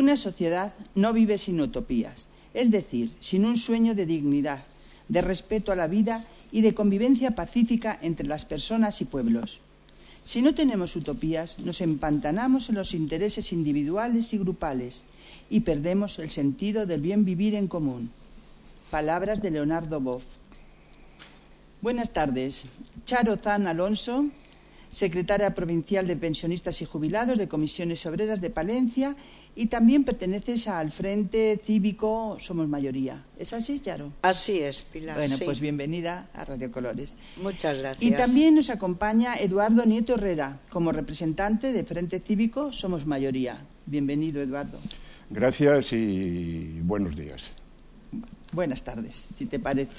Una sociedad no vive sin utopías, es decir, sin un sueño de dignidad, de respeto a la vida y de convivencia pacífica entre las personas y pueblos. Si no tenemos utopías, nos empantanamos en los intereses individuales y grupales y perdemos el sentido del bien vivir en común. Palabras de Leonardo Boff. Buenas tardes. Charo Zan Alonso, secretaria provincial de Pensionistas y Jubilados de Comisiones Obreras de Palencia, y también perteneces al Frente Cívico Somos Mayoría. ¿Es así, Charo? Así es, Pilar. Bueno, sí. Pues bienvenida a Radio Colores. Muchas gracias. Y también nos acompaña Eduardo Nieto Herrera, como representante de Frente Cívico Somos Mayoría. Bienvenido, Eduardo. Gracias y buenos días. Buenas tardes, si te parece.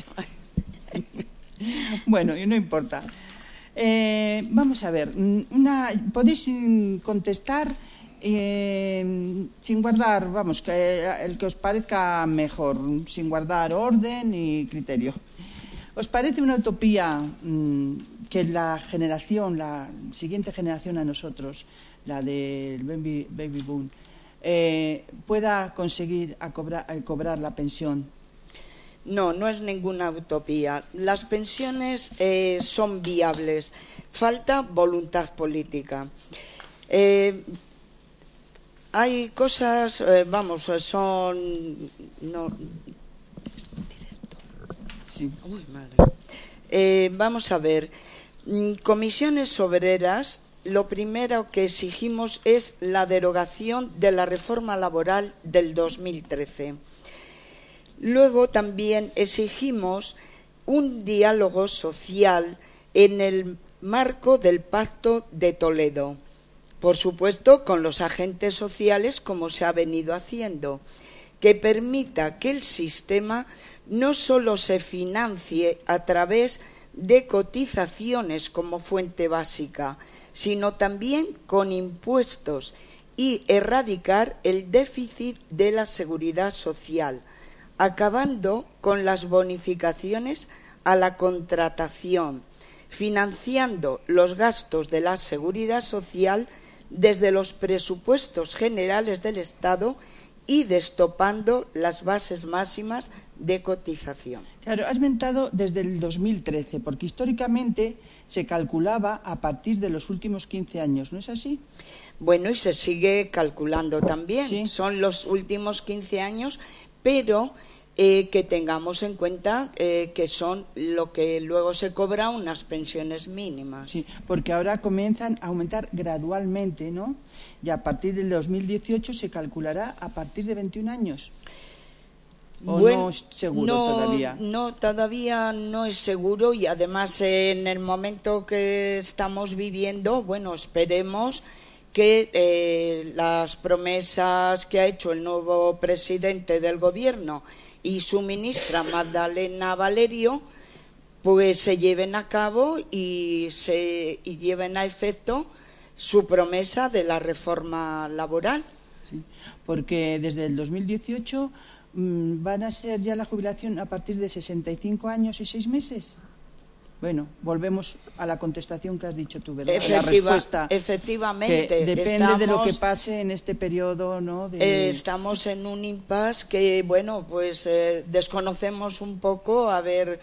Bueno, y no importa. Vamos a ver, podéis contestar sin guardar, vamos, el que os parezca mejor, sin guardar orden y criterio. ¿Os parece una utopía que la siguiente generación a nosotros, la del baby boom, pueda conseguir cobrar la pensión? No, no es ninguna utopía. Las pensiones son viables. Falta voluntad política. Hay cosas, son... No, sí. Uy, madre. Vamos a ver. Comisiones Obreras, lo primero que exigimos es la derogación de la reforma laboral del 2013. Luego también exigimos un diálogo social en el marco del Pacto de Toledo, por supuesto con los agentes sociales, como se ha venido haciendo, que permita que el sistema no solo se financie a través de cotizaciones como fuente básica, sino también con impuestos, y erradicar el déficit de la seguridad social, acabando con las bonificaciones a la contratación, financiando los gastos de la seguridad social desde los presupuestos generales del Estado y destopando las bases máximas de cotización. Claro, has mentado desde el 2013, porque históricamente se calculaba a partir de los últimos 15 años, ¿no es así? Bueno, y se sigue calculando también. Sí. Son los últimos 15 años, pero que tengamos en cuenta que son lo que luego se cobra unas pensiones mínimas. Sí, porque ahora comienzan a aumentar gradualmente, ¿no? Y a partir del 2018 se calculará a partir de 21 años. ¿O no es seguro todavía? No, todavía no es seguro, y además en el momento que estamos viviendo, bueno, esperemos que las promesas que ha hecho el nuevo presidente del gobierno y su ministra Magdalena Valerio pues se lleven a cabo y lleven a efecto su promesa de la reforma laboral. Sí, porque desde el 2018 van a ser ya la jubilación a partir de 65 años y 6 meses. Bueno, volvemos a la contestación que has dicho tú, ¿verdad? La respuesta. Efectivamente. Que depende de lo que pase en este periodo, ¿no? Estamos en un impasse que, bueno, pues desconocemos un poco a ver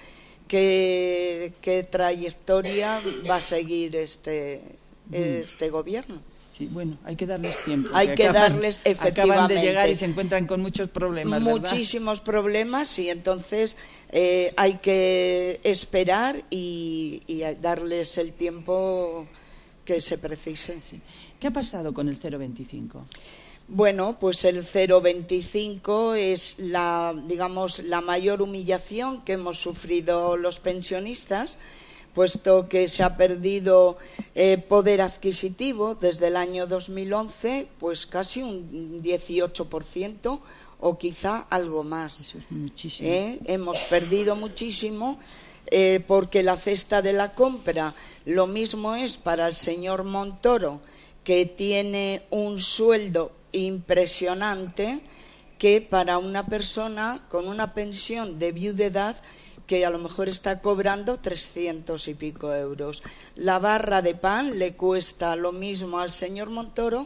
qué trayectoria va a seguir este gobierno. Sí, bueno, hay que darles tiempo. Hay que darles, efectivamente. Acaban de llegar y se encuentran con muchos problemas, ¿verdad? Muchísimos problemas, y entonces hay que esperar y darles el tiempo que se precise. Sí. ¿Qué ha pasado con el 0,25? Bueno, pues el 0,25 es la mayor humillación que hemos sufrido los pensionistas, puesto que se ha perdido poder adquisitivo desde el año 2011, pues casi un 18% o quizá algo más. Eso es muchísimo. Hemos perdido muchísimo porque la cesta de la compra, lo mismo es para el señor Montoro, que tiene un sueldo impresionante, que para una persona con una pensión de viudedad que a lo mejor está cobrando 300 y pico euros. La barra de pan le cuesta lo mismo al señor Montoro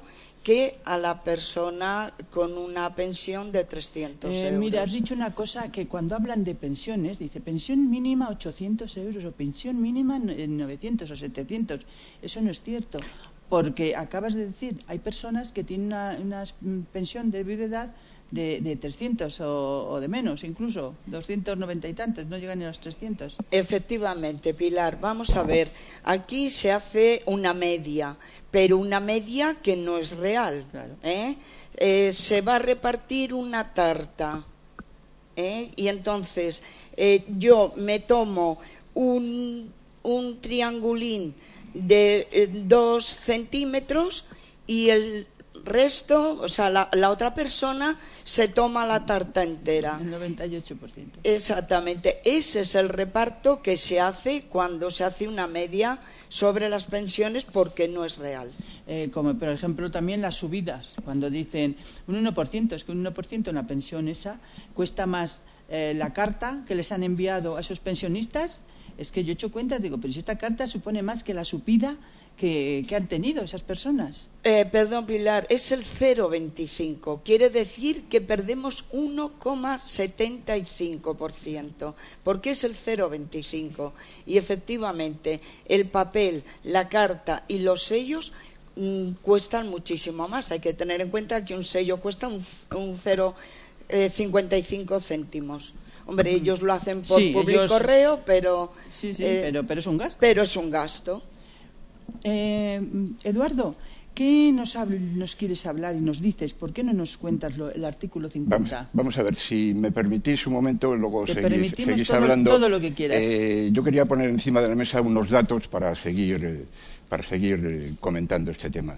que a la persona con una pensión de 300 euros. Mira, has dicho una cosa, que cuando hablan de pensiones, dice pensión mínima 800 euros o pensión mínima 900 o 700. Eso no es cierto, porque acabas de decir, hay personas que tienen una pensión de viudedad de 300 o de menos, incluso 290 y tantos, no llegan ni a los 300. Efectivamente, Pilar, vamos a ver, aquí se hace una media, pero una media que no es real. Claro. Se va a repartir una tarta, y entonces yo me tomo un triangulín de 2 centímetros y el resto, o sea, la otra persona se toma la tarta entera. El 98%. Exactamente. Ese es el reparto que se hace cuando se hace una media sobre las pensiones, porque no es real. Como por ejemplo también las subidas, cuando dicen un 1%, es que un 1% en la pensión esa cuesta más la carta que les han enviado a esos pensionistas. Es que yo he hecho cuenta, digo, pero si esta carta supone más que la subida que han tenido esas personas. Perdón, Pilar, es el 0,25. Quiere decir que perdemos 1,75%, porque es el 0,25. Y efectivamente, el papel, la carta y los sellos cuestan muchísimo más. Hay que tener en cuenta que un sello cuesta un 0,55 céntimos. Hombre, ellos lo hacen por correo, pero... Sí, pero es un gasto. Pero es un gasto. Eduardo, ¿qué nos quieres hablar y nos dices? ¿Por qué no nos cuentas el artículo 50? Vamos a ver, si me permitís un momento, luego seguís hablando. Todo lo que quieras. Yo quería poner encima de la mesa unos datos para seguir comentando este tema.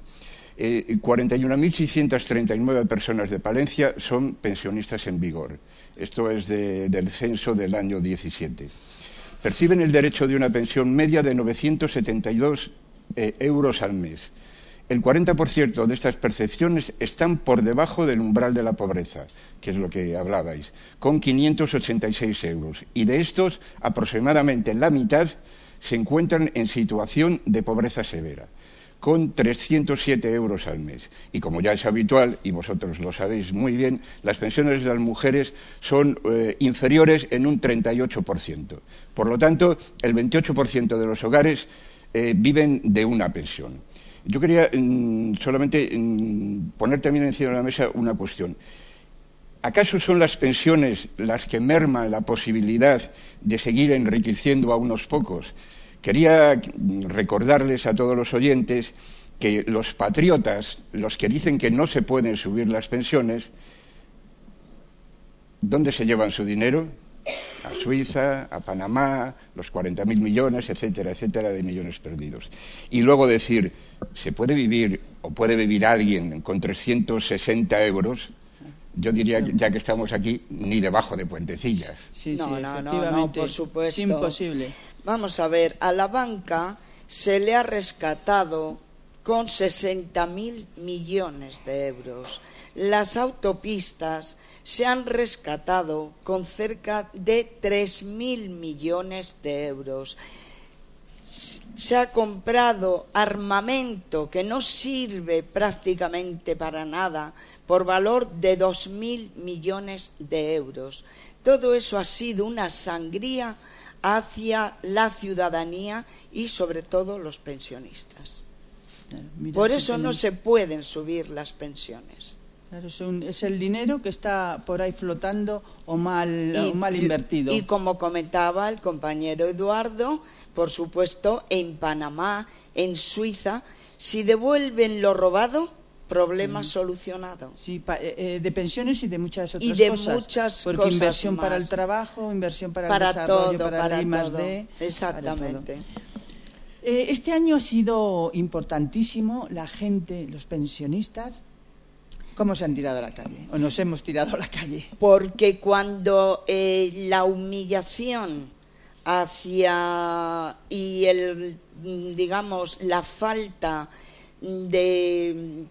41.639 personas de Palencia son pensionistas en vigor. Esto es del censo del año 17. Perciben el derecho de una pensión media de 972 euros al mes. El 40% de estas percepciones están por debajo del umbral de la pobreza, que es lo que hablabais, con 586 euros. Y de estos, aproximadamente la mitad se encuentran en situación de pobreza severa, con 307 euros al mes. Y como ya es habitual, y vosotros lo sabéis muy bien, las pensiones de las mujeres son inferiores en un 38%. Por lo tanto, el 28% de los hogares viven de una pensión. Yo quería solamente poner también encima de la mesa una cuestión. ¿Acaso son las pensiones las que merman la posibilidad de seguir enriqueciendo a unos pocos? Quería recordarles a todos los oyentes que los patriotas, los que dicen que no se pueden subir las pensiones, ¿dónde se llevan su dinero? A Suiza, a Panamá, los 40.000 millones, etcétera, etcétera, de millones perdidos. Y luego decir, ¿se puede vivir o puede vivir alguien con 360 euros? Yo diría, ya que estamos aquí, ni debajo de puentecillas. Sí, efectivamente, no, por supuesto. Es imposible. Vamos a ver, a la banca se le ha rescatado con 60.000 millones de euros. Las autopistas se han rescatado con cerca de 3.000 millones de euros. Se ha comprado armamento que no sirve prácticamente para nada por valor de 2.000 millones de euros. Todo eso ha sido una sangría hacia la ciudadanía y sobre todo los pensionistas. Por eso no se pueden subir las pensiones. Claro, es el dinero que está por ahí flotando o mal invertido. Y como comentaba el compañero Eduardo, por supuesto, en Panamá, en Suiza, si devuelven lo robado, problema solucionado. Sí, de pensiones y de muchas otras y de cosas. Muchas porque cosas inversión más. para el trabajo, inversión para el desarrollo, todo, para el todo. I+D. Exactamente. Este año ha sido importantísimo. La gente, los pensionistas, ¿cómo se han tirado a la calle? ¿O nos hemos tirado a la calle? Porque cuando la humillación hacia y digamos la falta de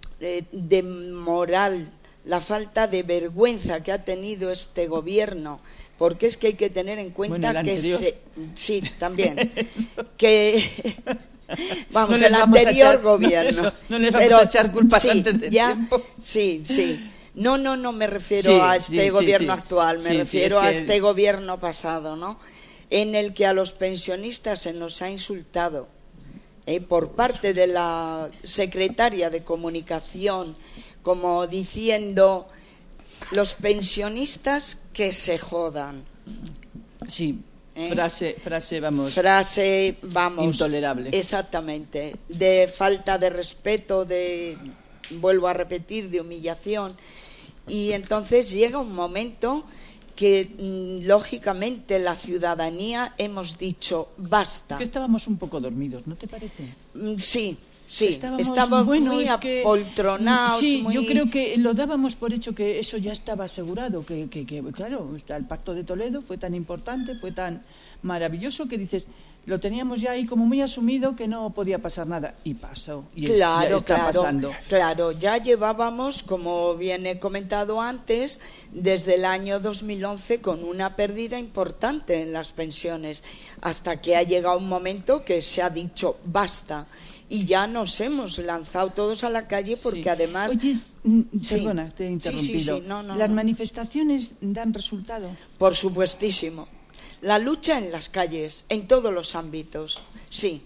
moral, la falta de vergüenza que ha tenido este gobierno, porque es que hay que tener en cuenta sí, también que Vamos, No les el vamos a anterior echar- gobierno. no les vamos a echar culpas sí, antes de tiempo. Sí. No me refiero Sí, a este sí, gobierno sí. actual, me Sí, refiero es a que- este gobierno pasado, ¿no? En el que a los pensionistas se nos ha insultado por parte de la secretaria de Comunicación, como diciendo, los pensionistas que se jodan. Sí, ¿Eh? frase, vamos, Frase, vamos, intolerable. Exactamente, de falta de respeto, vuelvo a repetir, de humillación. Y entonces llega un momento que lógicamente la ciudadanía hemos dicho basta. Es que estábamos un poco dormidos, ¿no te parece? Sí, Estábamos muy es que, apoltronados. Sí, muy... yo creo que lo dábamos por hecho que eso ya estaba asegurado, que claro, el Pacto de Toledo fue tan importante, fue tan maravilloso que dices, lo teníamos ya ahí como muy asumido que no podía pasar nada. Y pasó, y ya está pasando. Claro, ya llevábamos, como bien he comentado antes, desde el año 2011 con una pérdida importante en las pensiones, hasta que ha llegado un momento que se ha dicho basta. Y ya nos hemos lanzado todos a la calle porque además... Oye, perdona, te he interrumpido. Sí. No, ¿Las manifestaciones dan resultado? Por supuestísimo. La lucha en las calles, en todos los ámbitos, sí.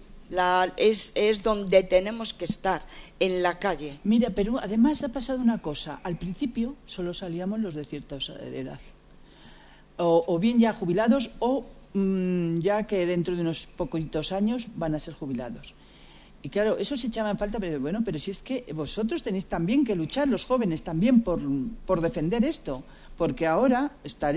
Es donde tenemos que estar, en la calle. Mira, pero además ha pasado una cosa. Al principio solo salíamos los de cierta edad. O bien ya jubilados o ya que dentro de unos poquitos años van a ser jubilados. Y claro, eso se echaba en falta, pero bueno, pero si es que vosotros tenéis también que luchar, los jóvenes también, por defender esto. Porque ahora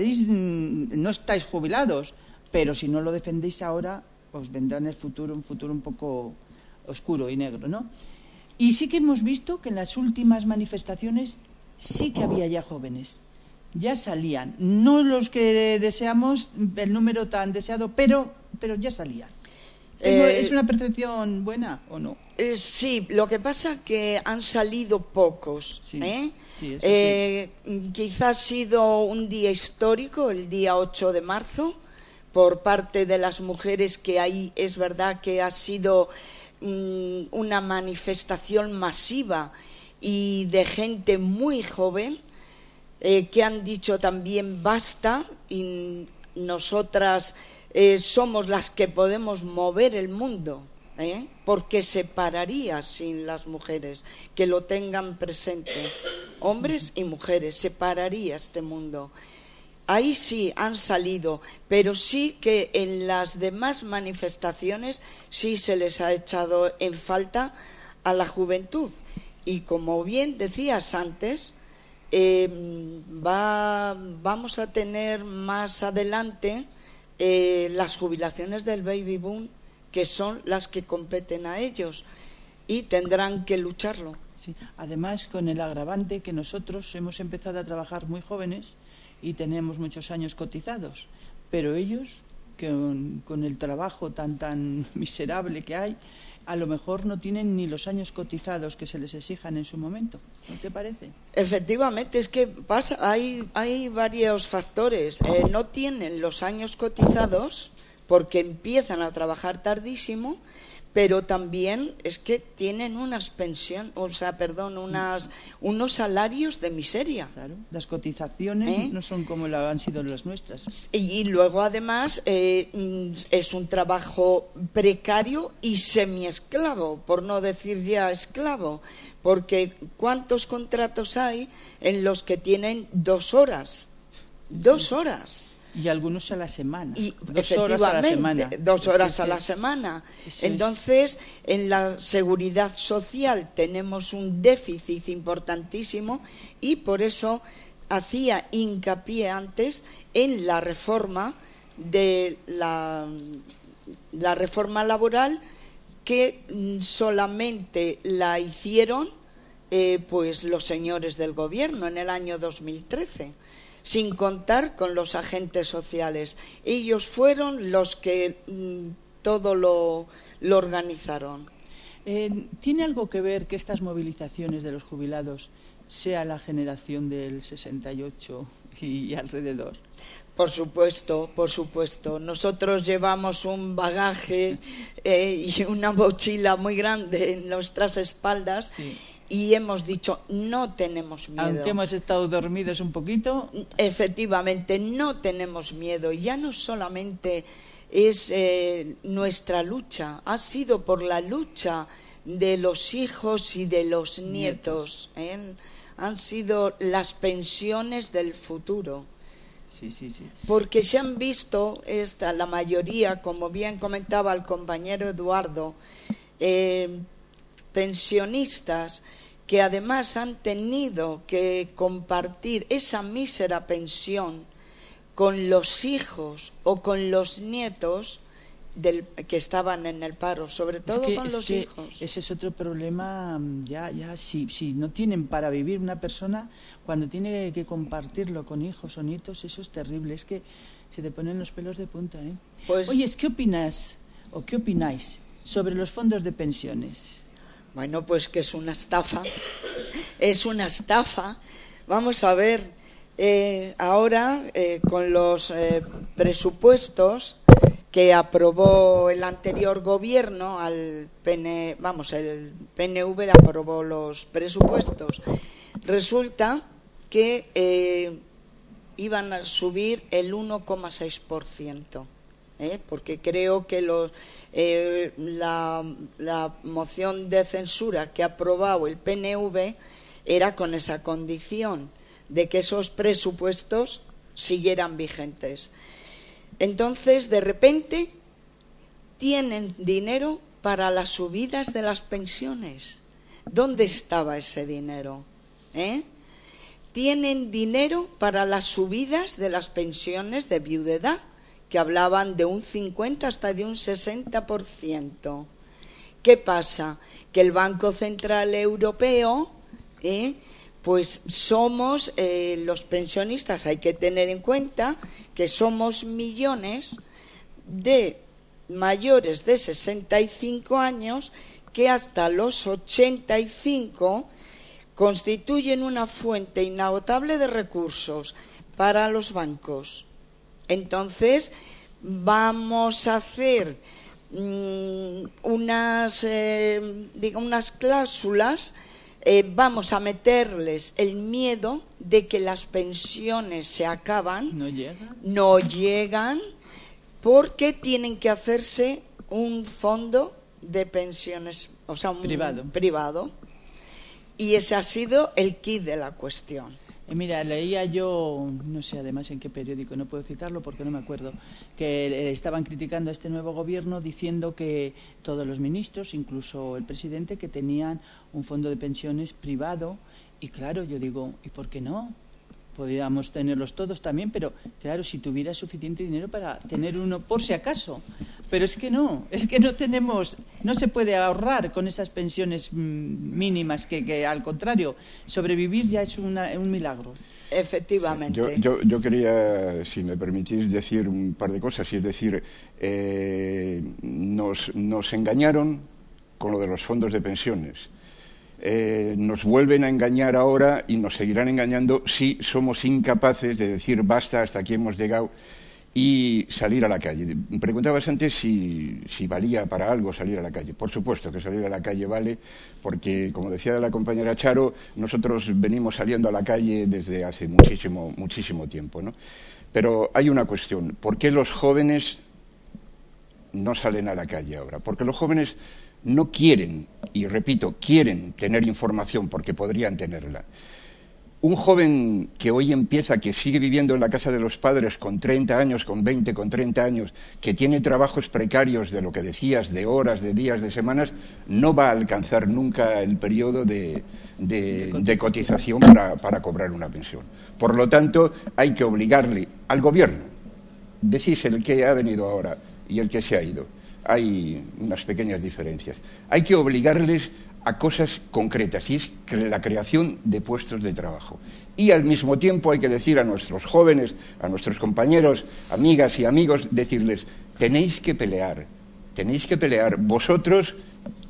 no estáis jubilados, pero si no lo defendéis ahora, os vendrá en el futuro un futuro un poco oscuro y negro, ¿no? Y sí que hemos visto que en las últimas manifestaciones sí que había ya jóvenes, ya salían, no los que deseamos, el número tan deseado, pero ya salían. ¿Es una percepción buena o no? Sí, lo que pasa es que han salido pocos. Sí, sí, quizás ha sido un día histórico, el día 8 de marzo, por parte de las mujeres, que ahí es verdad que ha sido una manifestación masiva y de gente muy joven que han dicho también basta, y nosotras somos las que podemos mover el mundo, porque se pararía sin las mujeres, que lo tengan presente, hombres y mujeres, se pararía este mundo. Ahí sí han salido, pero sí que en las demás manifestaciones sí se les ha echado en falta a la juventud. Y como bien decías antes, vamos a tener más adelante las jubilaciones del baby boom, que son las que competen a ellos, y tendrán que lucharlo. Sí. Además, con el agravante que nosotros hemos empezado a trabajar muy jóvenes y tenemos muchos años cotizados, pero ellos, con el trabajo tan miserable que hay, a lo mejor no tienen ni los años cotizados que se les exijan en su momento. ¿No te parece? Efectivamente, es que hay varios factores. No tienen los años cotizados porque empiezan a trabajar tardísimo, pero también es que tienen unos salarios de miseria. Claro, las cotizaciones no son como han sido las nuestras. Y luego además es un trabajo precario y semiesclavo, por no decir ya esclavo, porque ¿cuántos contratos hay en los que tienen 2 horas? 2 horas. Y algunos a la semana. Y 2 horas a la semana. 2 horas a la semana. Entonces, en la seguridad social tenemos un déficit importantísimo, y por eso hacía hincapié antes en la reforma de la reforma laboral, que solamente la hicieron pues los señores del gobierno en el año 2013. Sin contar con los agentes sociales. Ellos fueron los que todo lo organizaron. ¿Tiene algo que ver que estas movilizaciones de los jubilados sea la generación del 68 y alrededor? Por supuesto, por supuesto. Nosotros llevamos un bagaje y una mochila muy grande en nuestras espaldas, sí. Y hemos dicho, no tenemos miedo. Aunque hemos estado dormidos un poquito. Efectivamente, no tenemos miedo. Ya no solamente es nuestra lucha, ha sido por la lucha de los hijos y de los nietos. Han sido las pensiones del futuro. Sí. Porque se han visto, la mayoría, como bien comentaba el compañero Eduardo, pensionistas que además han tenido que compartir esa mísera pensión con los hijos o con los nietos que estaban en el paro, sobre todo con los hijos. Ese es otro problema. Ya si no tienen para vivir una persona, cuando tiene que compartirlo con hijos o nietos, eso es terrible. Es que se te ponen los pelos de punta, ¿eh? Pues, oye, ¿qué opinas o qué opináis sobre los fondos de pensiones? Bueno, pues que es una estafa. Es una estafa. Vamos a ver, ahora con los presupuestos que aprobó el anterior gobierno, el PNV aprobó los presupuestos. Resulta que iban a subir el 1,6%, porque creo que la moción de censura que ha aprobado el PNV era con esa condición de que esos presupuestos siguieran vigentes. Entonces, de repente, tienen dinero para las subidas de las pensiones. ¿Dónde estaba ese dinero? Tienen dinero para las subidas de las pensiones de viudedad, que hablaban de un 50 hasta de un 60%. ¿Qué pasa? Que el Banco Central Europeo, pues somos los pensionistas, hay que tener en cuenta que somos millones de mayores de 65 años que hasta los 85 constituyen una fuente inagotable de recursos para los bancos. Entonces vamos a hacer unas cláusulas. Vamos a meterles el miedo de que las pensiones se acaban, no llegan, porque tienen que hacerse un fondo de pensiones, o sea, un privado. Y ese ha sido el quid de la cuestión. Mira, leía yo, no sé además en qué periódico, no puedo citarlo porque no me acuerdo, que estaban criticando a este nuevo gobierno diciendo que todos los ministros, incluso el presidente, que tenían un fondo de pensiones privado. Y claro, yo digo, ¿y por qué no? Podríamos tenerlos todos también, pero claro, si tuviera suficiente dinero para tener uno por si acaso. Pero es que no tenemos, no se puede ahorrar con esas pensiones mínimas que al contrario, sobrevivir ya es un milagro. Efectivamente. Yo quería, si me permitís, decir un par de cosas. Y es decir, nos engañaron con lo de los fondos de pensiones. Nos vuelven a engañar ahora y nos seguirán engañando si somos incapaces de decir basta, hasta aquí hemos llegado, y salir a la calle. Preguntabas antes si valía para algo salir a la calle. Por supuesto que salir a la calle vale, porque, como decía la compañera Charo, nosotros venimos saliendo a la calle desde hace muchísimo tiempo, ¿no? Pero hay una cuestión: ¿por qué los jóvenes no salen a la calle ahora? Porque los jóvenes no quieren, y repito, quieren tener información porque podrían tenerla. Un joven que hoy empieza, que sigue viviendo en la casa de los padres con 30 años, con 20, con 30 años, que tiene trabajos precarios de lo que decías, de horas, de días, de semanas, no va a alcanzar nunca el periodo de cotización para cobrar una pensión. Por lo tanto, hay que obligarle al gobierno, decís el que ha venido ahora y el que se ha ido, hay unas pequeñas diferencias, hay que obligarles a cosas concretas, y es la creación de puestos de trabajo. Y al mismo tiempo hay que decir a nuestros jóvenes, a nuestros compañeros, amigas y amigos, decirles: tenéis que pelear, vosotros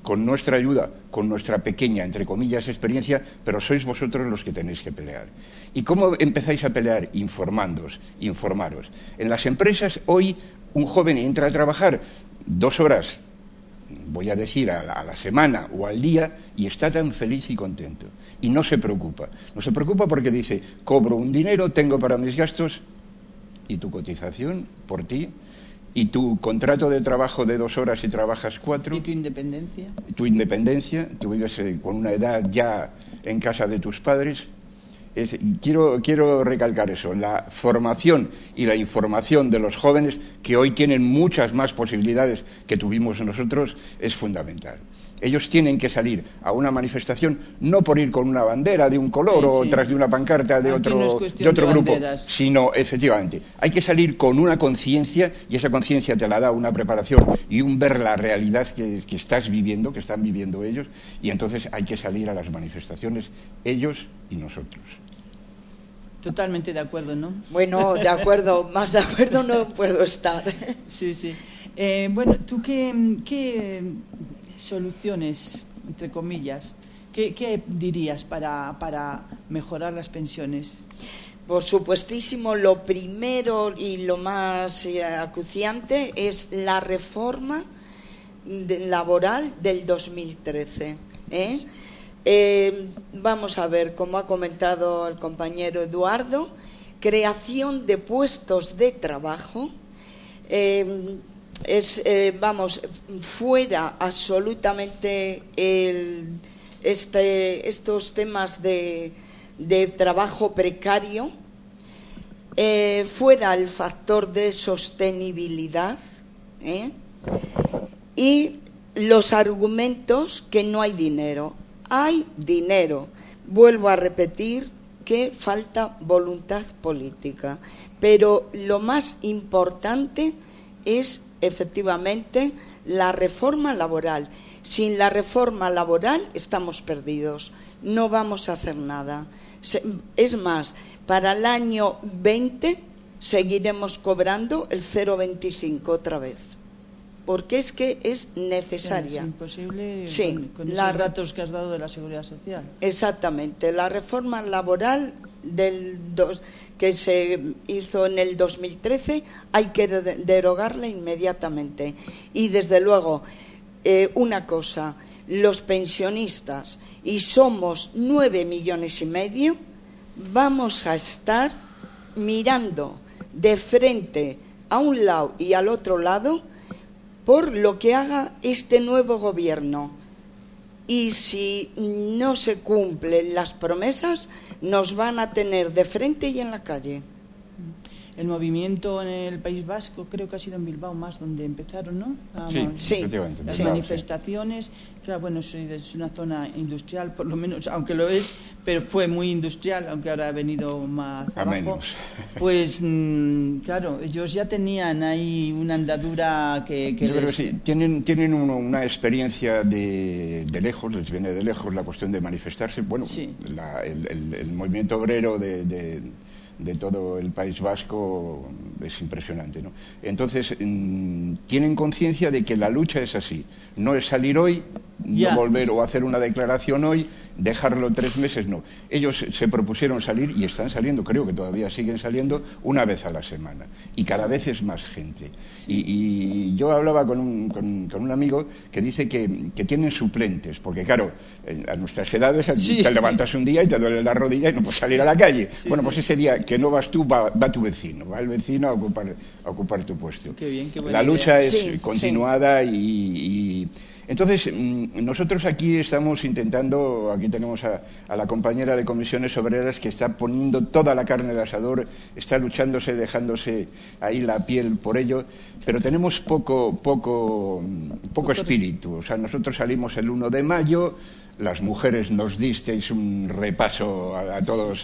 con nuestra ayuda, con nuestra pequeña, entre comillas, experiencia, pero sois vosotros los que tenéis que pelear. ¿Y cómo empezáis a pelear? Informaros. En las empresas hoy un joven entra a trabajar 2 horas, voy a decir, a la semana o al día, y está tan feliz y contento. Y no se preocupa. No se preocupa porque dice, cobro un dinero, tengo para mis gastos, y tu cotización por ti, y tu contrato de trabajo de 2 horas y trabajas 4. ¿Y tu independencia? Tu independencia, tú vives con una edad ya en casa de tus padres. Quiero recalcar eso, la formación y la información de los jóvenes, que hoy tienen muchas más posibilidades que tuvimos nosotros, es fundamental. Ellos tienen que salir a una manifestación no por ir con una bandera de un color o tras de una pancarta de otro grupo, sino, efectivamente, hay que salir con una conciencia, y esa conciencia te la da una preparación y un ver la realidad que estás viviendo, que están viviendo ellos, y entonces hay que salir a las manifestaciones, ellos y nosotros. Totalmente de acuerdo, ¿no? Bueno, de acuerdo, más de acuerdo no puedo estar. Sí. Bueno, ¿tú qué soluciones, entre comillas, qué dirías para mejorar las pensiones? Por supuestísimo, lo primero y lo más acuciante es la reforma laboral del 2013. Vamos a ver, como ha comentado el compañero Eduardo, creación de puestos de trabajo. Fuera absolutamente estos temas de trabajo precario, fuera el factor de sostenibilidad, y los argumentos que no hay dinero. Hay dinero. Vuelvo a repetir que falta voluntad política, pero lo más importante es efectivamente la reforma laboral. Sin la reforma laboral estamos perdidos, no vamos a hacer nada. Es más, para el año 20 seguiremos cobrando el 0,25 otra vez, porque es que es necesaria. Es imposible con los datos que has dado de la Seguridad Social. Exactamente. La reforma laboral que se hizo en el 2013 hay que derogarla inmediatamente. Y desde luego, una cosa, los pensionistas, y somos 9,5 millones, vamos a estar mirando de frente a un lado y al otro lado por lo que haga este nuevo gobierno. Y si no se cumplen las promesas, nos van a tener de frente y en la calle. El movimiento en el País Vasco, creo que ha sido en Bilbao más donde empezaron, ¿no? Sí, efectivamente. Las manifestaciones. Claro, bueno, es una zona industrial, por lo menos, aunque lo es, pero fue muy industrial, aunque ahora ha venido más abajo. Menos. Pues, claro, ellos ya tenían ahí una andadura que yo creo que sí, tienen una experiencia de lejos, les viene de lejos la cuestión de manifestarse. Bueno, sí. El movimiento obrero de todo el País Vasco es impresionante, ¿no? Entonces, tienen conciencia de que la lucha es así. No es salir hoy, no volver o hacer una declaración hoy, dejarlo 3 meses, no. Ellos se propusieron salir y están saliendo, creo que todavía siguen saliendo, una vez a la semana. Y cada vez es más gente. Y yo hablaba con un amigo que dice que tienen suplentes, porque claro, a nuestras edades te levantas un día y te duele la rodilla y no puedes salir a la calle. Pues ese día que no vas tú, va tu vecino, va el vecino a ocupar tu puesto. Qué bien, qué buena la lucha idea. Es continuada y entonces nosotros aquí estamos intentando, aquí tenemos a la compañera de Comisiones Obreras que está poniendo toda la carne al asador, está luchándose, dejándose ahí la piel por ello, pero tenemos poco espíritu. O sea, nosotros salimos el 1 de mayo, las mujeres nos disteis un repaso a todos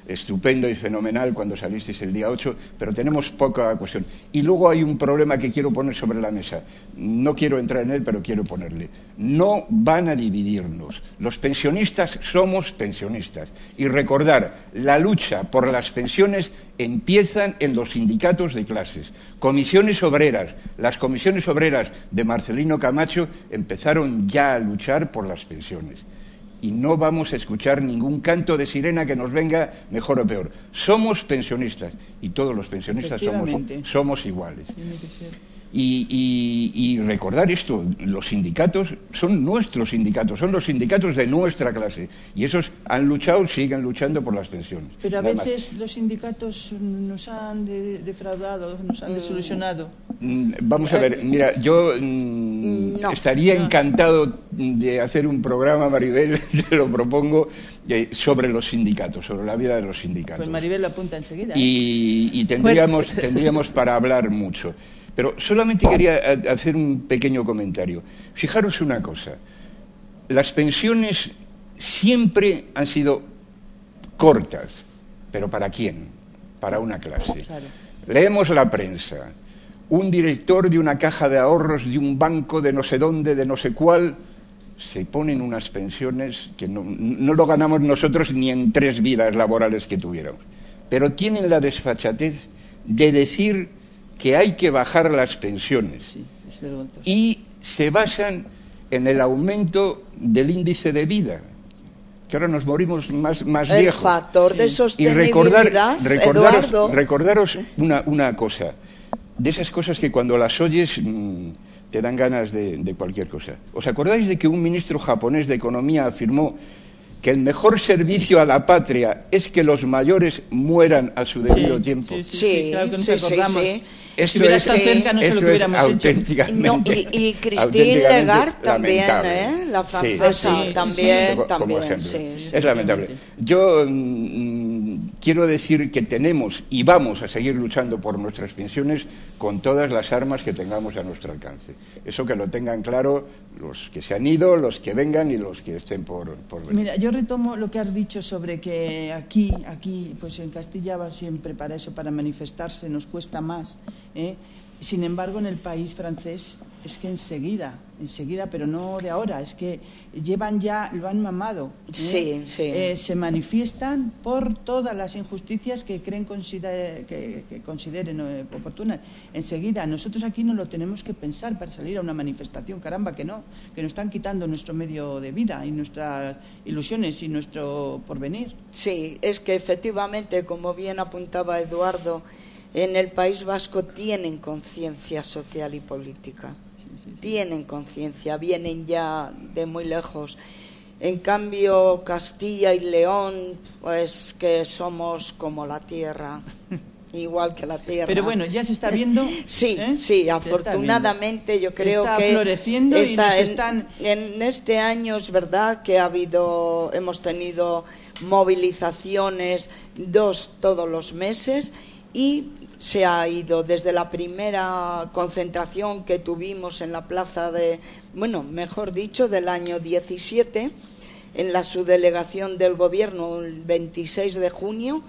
estupendo y fenomenal cuando salisteis el día 8, pero tenemos poca cuestión. Y luego hay un problema que quiero poner sobre la mesa. No quiero entrar en él, pero quiero ponerle. No van a dividirnos. Los pensionistas somos pensionistas. Y recordar, la lucha por las pensiones empiezan en los sindicatos de clases. Comisiones obreras, las comisiones obreras de Marcelino Camacho empezaron ya a luchar por las pensiones. Y no vamos a escuchar ningún canto de sirena que nos venga mejor o peor. Somos pensionistas y todos los pensionistas somos iguales. Y recordar esto, los sindicatos son nuestros sindicatos, son los sindicatos de nuestra clase y esos han luchado, siguen luchando por las pensiones. Pero a veces los sindicatos nos han defraudado, nos han desilusionado. Vamos a ver, mira, yo estaría encantado de hacer un programa, Maribel, te lo propongo, sobre los sindicatos, sobre la vida de los sindicatos. Pues Maribel lo apunta enseguida. Y tendríamos para hablar mucho. Pero solamente quería hacer un pequeño comentario. Fijaros una cosa, las pensiones siempre han sido cortas, pero ¿para quién? Para una clase. Claro. Leemos la prensa, un director de una caja de ahorros de un banco de no sé dónde, de no sé cuál, se ponen unas pensiones que no lo ganamos nosotros ni en 3 vidas laborales que tuviéramos. Pero tienen la desfachatez de decir que hay que bajar las pensiones. Sí, es vergonzoso. Y se basan en el aumento del índice de vida, que ahora nos morimos más viejos. El factor de sostenibilidad, y recordaros una cosa, de esas cosas que cuando las oyes te dan ganas de cualquier cosa. ¿Os acordáis de que un ministro japonés de Economía afirmó que el mejor servicio a la patria es que los mayores mueran a su debido tiempo? Sí, claro que nos acordamos. Sí. Esto si hubiera estado cerca no se lo hubiéramos hecho. Y Christine Lagarde también, la francesa, también. Como ejemplo. Es lamentable. Yo quiero decir que tenemos y vamos a seguir luchando por nuestras pensiones con todas las armas que tengamos a nuestro alcance. Eso que lo tengan claro los que se han ido, los que vengan y los que estén por venir. Mira, yo retomo lo que has dicho sobre que aquí, pues en Castilla va siempre para eso, para manifestarse, nos cuesta más. Sin embargo, en el país francés es que enseguida, pero no de ahora, es que lo han mamado. Sí. Se manifiestan por todas las injusticias que creen que consideren oportunas. Enseguida, nosotros aquí no lo tenemos que pensar para salir a una manifestación, caramba, que nos están quitando nuestro medio de vida y nuestras ilusiones y nuestro porvenir. Sí, es que efectivamente, como bien apuntaba Eduardo, en el País Vasco tienen conciencia social y política. Sí. Tienen conciencia, vienen ya de muy lejos. En cambio, Castilla y León, pues que somos como la tierra, igual que la tierra. Pero bueno, ya se está viendo. Sí, afortunadamente yo creo está que floreciendo en este año es verdad que hemos tenido movilizaciones 2 todos los meses y se ha ido desde la primera concentración que tuvimos en la plaza del año 17, en la subdelegación del gobierno el 26 de junio,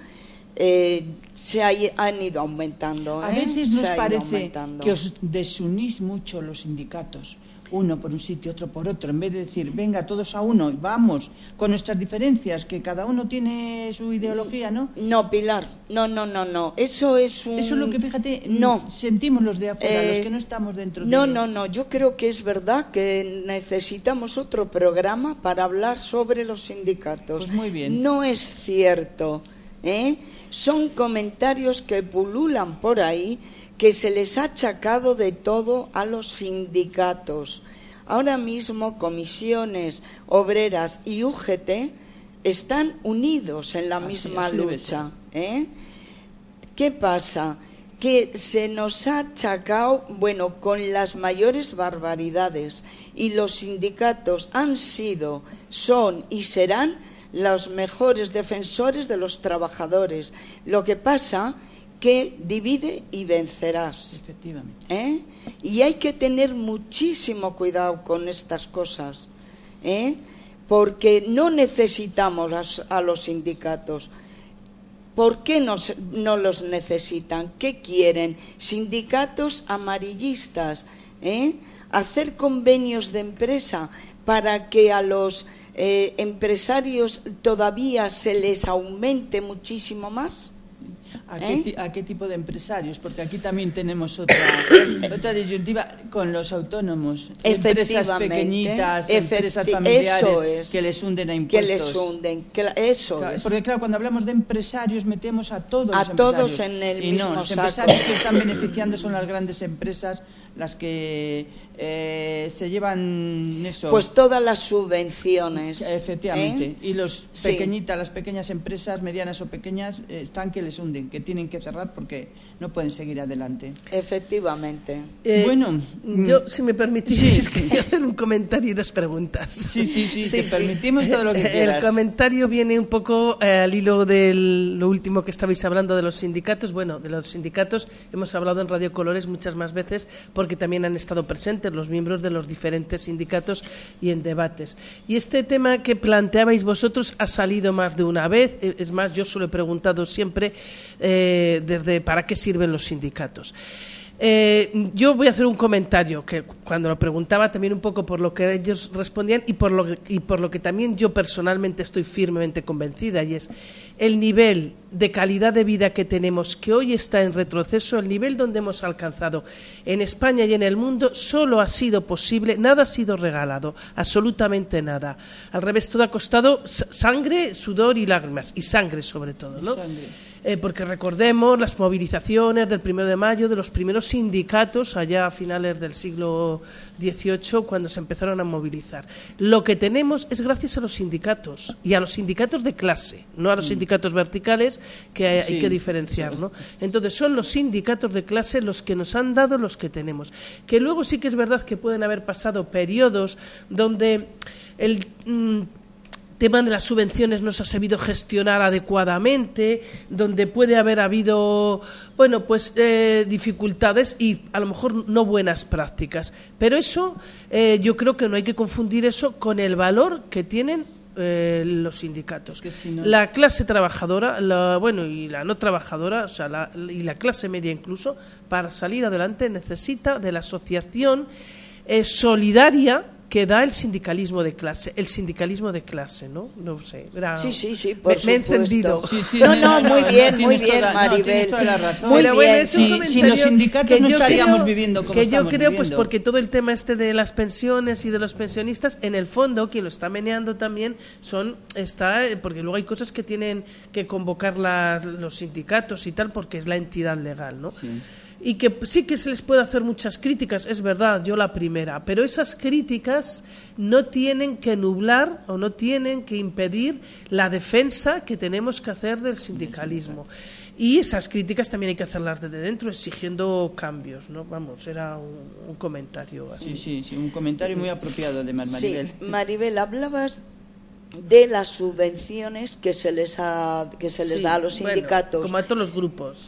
han ido aumentando. A veces nos parece que os desunís mucho los sindicatos, uno por un sitio, otro por otro, en vez de decir, venga, todos a uno, vamos, con nuestras diferencias, que cada uno tiene su ideología, ¿no? No, Pilar, no. Eso es lo que, fíjate, sentimos los de afuera, los que no estamos dentro de... No, yo creo que es verdad que necesitamos otro programa para hablar sobre los sindicatos. Pues muy bien. No es cierto, Son comentarios que pululan por ahí, que se les ha achacado de todo a los sindicatos. Ahora mismo comisiones obreras y UGT están unidos en la misma lucha. ¿Qué pasa? Que se nos ha achacado, con las mayores barbaridades, y los sindicatos son y serán los mejores defensores de los trabajadores. Lo que pasa que divide y vencerás. Efectivamente. Y hay que tener muchísimo cuidado con estas cosas, porque no necesitamos a los sindicatos. ¿Por qué no los necesitan? ¿Qué quieren? Sindicatos amarillistas, hacer convenios de empresa para que a los empresarios todavía se les aumente muchísimo más. ¿A qué tipo de empresarios? Porque aquí también tenemos otra disyuntiva con los autónomos, empresas pequeñitas, empresas familiares que les hunden a impuestos. Que les hunden, eso claro, es. Porque claro, cuando hablamos de empresarios metemos a todos los todos empresarios. en el y mismo los saco. empresarios que están beneficiando son las grandes empresas, las que se llevan eso. Pues todas las subvenciones. Efectivamente. Y las pequeñas empresas, medianas o pequeñas, están que les hunden, que tienen que cerrar porque no pueden seguir adelante. Efectivamente. Bueno, yo, si me permitís, quería hacer un comentario y 2 preguntas. Sí, te permitimos todo lo que quieras. El comentario viene un poco al hilo de lo último que estabais hablando de los sindicatos. Bueno, de los sindicatos hemos hablado en Radio Colores muchas más veces porque también han estado presentes los miembros de los diferentes sindicatos y en debates. Y este tema que planteabais vosotros ha salido más de una vez. Es más, yo se lo he preguntado siempre desde ¿para qué sirven los sindicatos? Yo voy a hacer un comentario que cuando lo preguntaba también un poco por lo que ellos respondían y por lo que también yo personalmente estoy firmemente convencida, y es el nivel de calidad de vida que tenemos, que hoy está en retroceso, el nivel donde hemos alcanzado en España y en el mundo, solo ha sido posible, nada ha sido regalado, absolutamente nada. Al revés, todo ha costado sangre, sudor y lágrimas, y sangre sobre todo, ¿no? Porque recordemos las movilizaciones del 1 de mayo de los primeros sindicatos allá a finales del siglo XVIII, cuando se empezaron a movilizar. Lo que tenemos es gracias a los sindicatos, y a los sindicatos de clase, no a los sindicatos verticales, que hay que diferenciar, ¿no? Entonces son los sindicatos de clase los que nos han dado los que tenemos. Que luego sí que es verdad que pueden haber pasado periodos donde el tema de las subvenciones no se ha sabido gestionar adecuadamente, donde puede haber habido dificultades y a lo mejor no buenas prácticas. Pero eso, yo creo que no hay que confundir eso con el valor que tienen los sindicatos. La clase trabajadora, y la no trabajadora, y la clase media incluso, para salir adelante necesita de la asociación solidaria que da el sindicalismo de clase, ¿no? No sé. Sí, por supuesto. Me he encendido. Muy bien, Maribel. Tienes toda la razón. Pero bueno, es un comentario sin los sindicatos no estaríamos viviendo como que yo estamos creo, viviendo. pues porque todo el tema de las pensiones y de los pensionistas, en el fondo, quien lo está meneando también porque luego hay cosas que tienen que convocar los sindicatos y tal, porque es la entidad legal, ¿no? Sí. Y que sí que se les puede hacer muchas críticas, es verdad, yo la primera, pero esas críticas no tienen que nublar o no tienen que impedir la defensa que tenemos que hacer del sindicalismo. Y esas críticas también hay que hacerlas desde dentro, exigiendo cambios, ¿no? Vamos, era un comentario así. Sí, un comentario muy apropiado, además, Maribel. Sí, Maribel, hablabas de las subvenciones que se les da a los sindicatos, como a todos los grupos,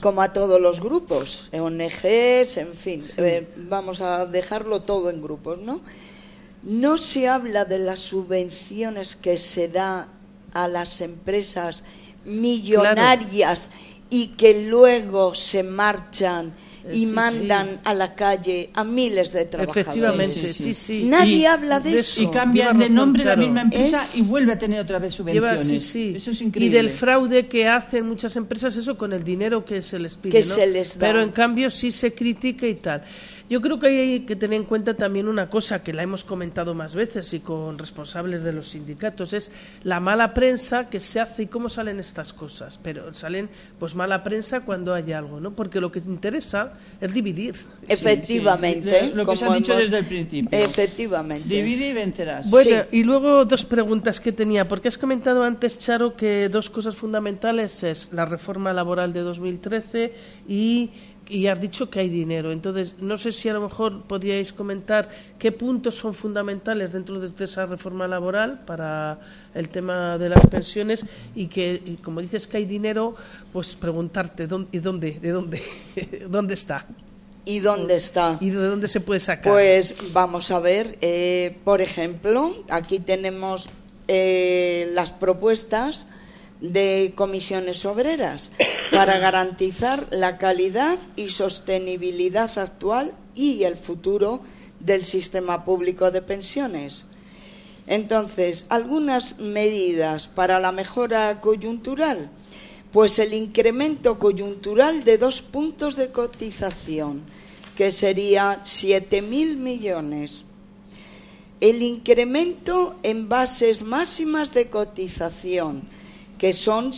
ONGs, en fin, vamos a dejarlo todo en grupos, ¿no? No se habla de las subvenciones que se da a las empresas millonarias y que luego se marchan y mandan a la calle a miles de trabajadores. Efectivamente, sí. Nadie habla de eso. Y cambian de nombre la misma empresa y vuelve a tener otra vez subvenciones. Eso es increíble. Y del fraude que hacen muchas empresas, eso con el dinero que se les pide, ¿no? Se les da. Pero en cambio sí se critica y tal. Yo creo que hay que tener en cuenta también una cosa que la hemos comentado más veces y con responsables de los sindicatos, es la mala prensa que se hace y cómo salen estas cosas. Pero salen mala prensa cuando hay algo, ¿no? Porque lo que interesa es dividir. Efectivamente. Lo que se ha dicho desde el principio. Efectivamente. Divide y vencerás. Bueno, y luego 2 preguntas que tenía, porque has comentado antes, Charo, que 2 cosas fundamentales es la reforma laboral de 2013 y has dicho que hay dinero. Entonces, no sé si a lo mejor podríais comentar qué puntos son fundamentales dentro de esa reforma laboral para el tema de las pensiones y como dices que hay dinero, pues preguntarte ¿dónde está? ¿Y dónde está? ¿Y de dónde se puede sacar? Pues vamos a ver, por ejemplo, aquí tenemos las propuestas de comisiones obreras para garantizar la calidad y sostenibilidad actual y el futuro del sistema público de pensiones. Entonces, algunas medidas para la mejora coyuntural. Pues el incremento coyuntural de 2 puntos de cotización, que sería 7.000 millones. El incremento en bases máximas de cotización, que son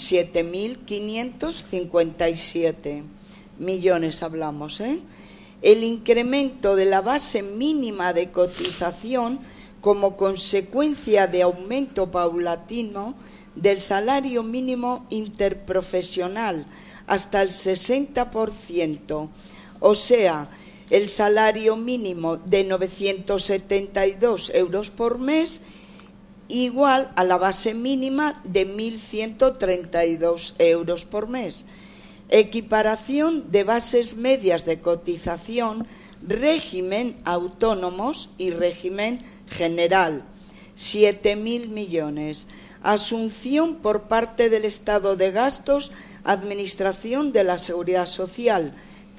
7.557 millones, hablamos, El incremento de la base mínima de cotización como consecuencia de aumento paulatino del salario mínimo interprofesional hasta el 60%, o sea, el salario mínimo de 972 euros por mes, igual a la base mínima de 1.132 euros por mes. Equiparación de bases medias de cotización, régimen autónomos y régimen general, 7.000 millones. Asunción por parte del Estado de gastos, Administración de la Seguridad Social,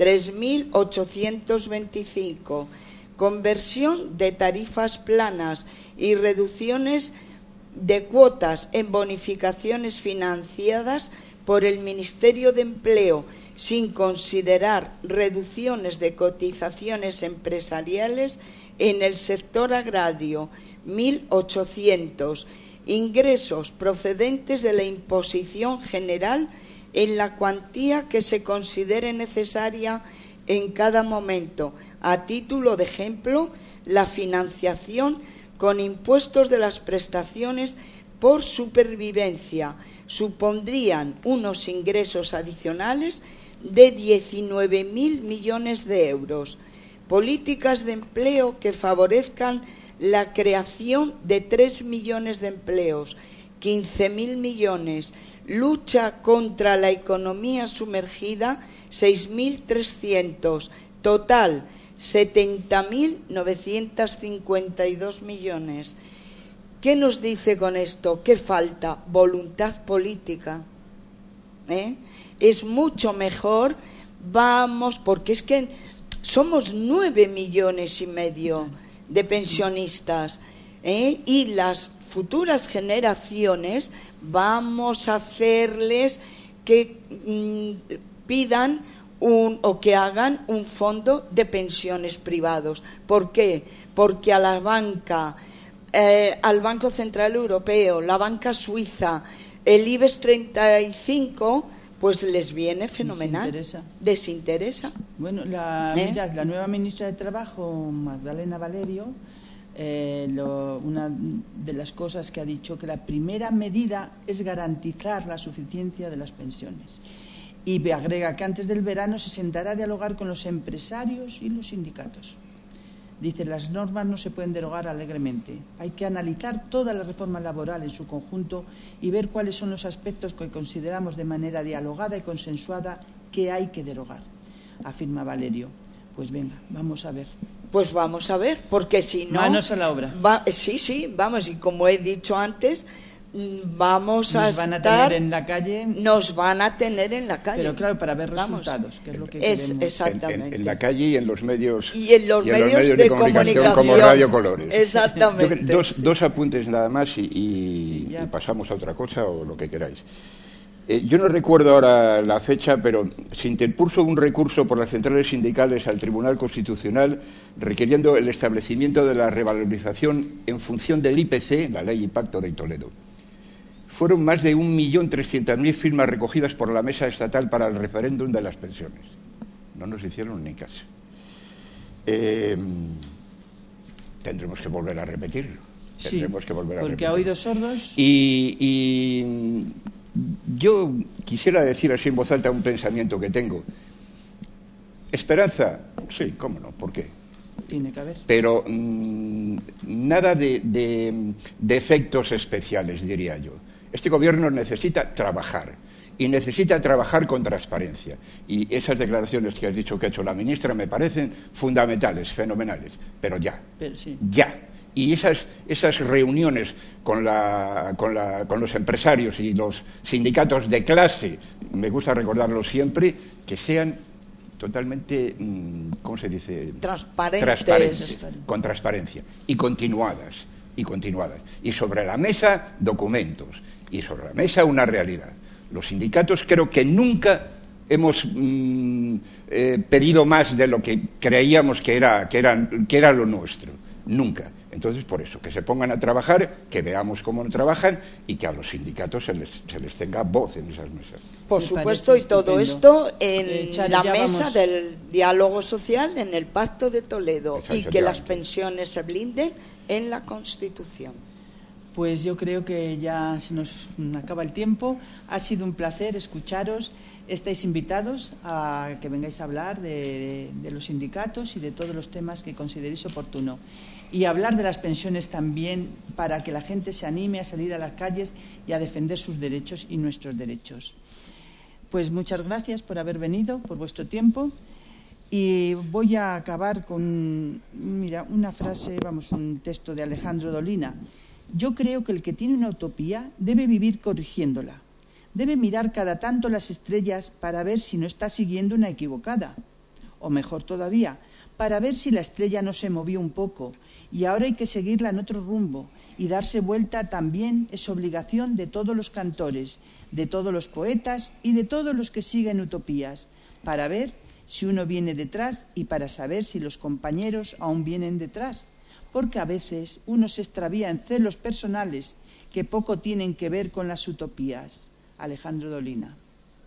3.825. Conversión de tarifas planas y reducciones de cuotas en bonificaciones financiadas por el Ministerio de Empleo, sin considerar reducciones de cotizaciones empresariales en el sector agrario, 1.800. Ingresos procedentes de la imposición general en la cuantía que se considere necesaria en cada momento. A título de ejemplo, la financiación con impuestos de las prestaciones por supervivencia supondrían unos ingresos adicionales de 19.000 millones de euros. Políticas de empleo que favorezcan la creación de 3 millones de empleos, 15.000 millones. Lucha contra la economía sumergida, 6.300. Total, 70.952 millones. ¿Qué nos dice con esto? ¿Qué falta? Voluntad política. Es mucho mejor, porque es que somos 9,5 millones de pensionistas, y las futuras generaciones vamos a hacerles que pidan o que hagan un fondo de pensiones privados. ¿Por qué? Porque a la banca, al Banco Central Europeo, la banca suiza, el IBEX 35, pues les viene fenomenal. Desinteresa. Bueno, mirad, la nueva ministra de Trabajo, Magdalena Valerio, una de las cosas que ha dicho, que la primera medida es garantizar la suficiencia de las pensiones. Y agrega que antes del verano se sentará a dialogar con los empresarios y los sindicatos. Dice, las normas no se pueden derogar alegremente. Hay que analizar toda la reforma laboral en su conjunto y ver cuáles son los aspectos que consideramos de manera dialogada y consensuada que hay que derogar, afirma Valerio. Pues venga, vamos a ver. Pues vamos a ver, porque si no... Manos a la obra. Sí, vamos, y como he dicho antes, vamos a estar... Nos van a tener en la calle. Nos van a tener en la calle. Pero claro, para ver resultados, que es lo que queremos. Exactamente. En la calle y en los medios... Y en los medios de comunicación como Radio Colores. Exactamente. Dos apuntes nada más y pasamos a otra cosa o lo que queráis. Yo no recuerdo ahora la fecha, pero se interpuso un recurso por las centrales sindicales al Tribunal Constitucional requiriendo el establecimiento de la revalorización en función del IPC, la Ley y Pacto de Toledo. Fueron más de 1.300.000 firmas recogidas por la Mesa Estatal para el referéndum de las pensiones. No nos hicieron ni caso. Tendremos que volver a repetirlo. Porque a oídos sordos... Y yo quisiera decir así en voz alta un pensamiento que tengo. ¿Esperanza? Sí, cómo no, ¿por qué? Tiene que haber. Pero nada de efectos especiales, diría yo. Este gobierno necesita trabajar, y necesita trabajar con transparencia. Y esas declaraciones que has dicho que ha hecho la ministra me parecen fundamentales, fenomenales. Pero ya. Y esas reuniones con los empresarios y los sindicatos de clase, me gusta recordarlo siempre, que sean totalmente, ¿cómo se dice? Transparentes. Con transparencia. Y continuadas. Y sobre la mesa, documentos. Y sobre la mesa, una realidad. Los sindicatos creo que nunca hemos pedido más de lo que creíamos que era lo nuestro. Nunca. Entonces, por eso, que se pongan a trabajar, que veamos cómo trabajan y que a los sindicatos se les tenga voz en esas mesas. Por supuesto, y todo esto en la mesa del diálogo social, en el Pacto de Toledo, y que las pensiones se blinden en la Constitución. Pues yo creo que ya se nos acaba el tiempo. Ha sido un placer escucharos. Estáis invitados a que vengáis a hablar de los sindicatos y de todos los temas que consideréis oportuno. Y hablar de las pensiones también, para que la gente se anime a salir a las calles y a defender sus derechos y nuestros derechos. Pues muchas gracias por haber venido, por vuestro tiempo. Y voy a acabar con, una frase, un texto de Alejandro Dolina. Yo creo que el que tiene una utopía debe vivir corrigiéndola. Debe mirar cada tanto las estrellas para ver si no está siguiendo una equivocada. O mejor todavía, para ver si la estrella no se movió un poco y ahora hay que seguirla en otro rumbo, y darse vuelta también es obligación de todos los cantores, de todos los poetas y de todos los que siguen utopías, para ver si uno viene detrás y para saber si los compañeros aún vienen detrás, porque a veces uno se extravía en celos personales que poco tienen que ver con las utopías. Alejandro Dolina.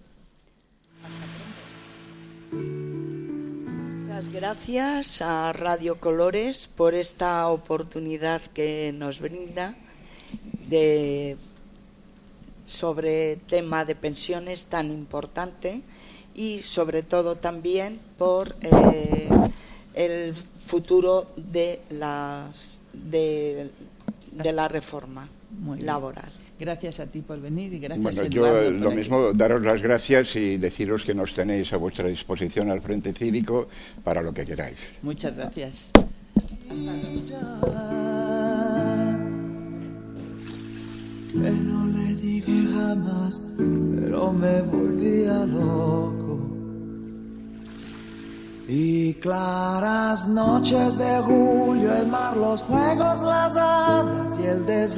Muchas gracias a Radio Colores por esta oportunidad que nos brinda sobre tema de pensiones tan importante, y sobre todo también por el futuro de la reforma laboral. Gracias a ti por venir y gracias, bueno, Eduardo. Yo lo mismo, daros las gracias y deciros que nos tenéis a vuestra disposición al Frente Cívico para lo que queráis. Muchas gracias. Que no le dije jamás, pero me volvía loco. Y claras noches de julio, el mar, los juegos, las